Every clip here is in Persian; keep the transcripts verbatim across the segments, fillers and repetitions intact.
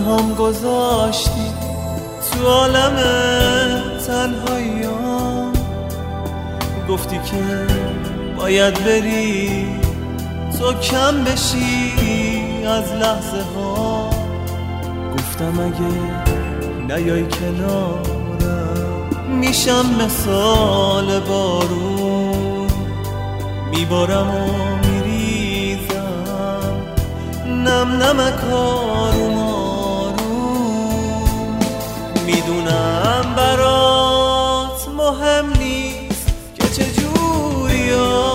تنهام گذاشتی تو عالم تنهاییام، گفتی که باید بری تو کم بشی از لحظه ها. گفتم اگه نیای کنارم میشم مثال بارون، میبارم و میریزم نم نمک آروم آروم. میدونم برات مهم نیست که چجوری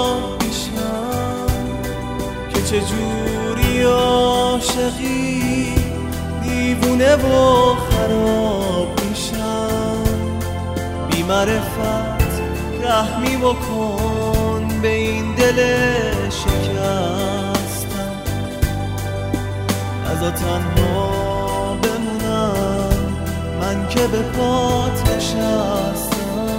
آشم، که چجوری عاشقی دیوونه و خراب میشم. بی معرفت رحمی بکن به این دل شکستم، نذار تنها بمونم من که به پات نشستم.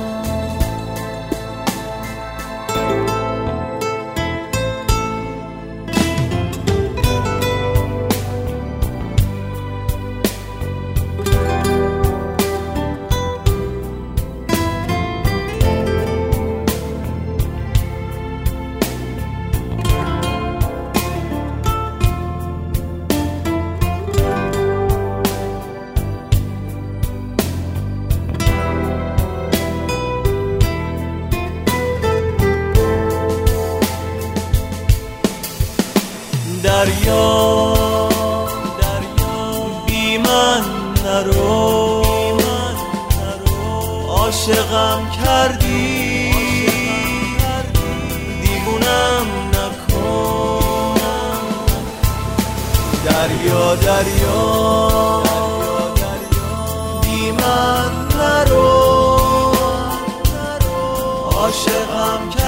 دریا دریا بی من نرو، عاشقم کردی دیوونم نکن. دریا دریا بی من نرو، عاشقم کردی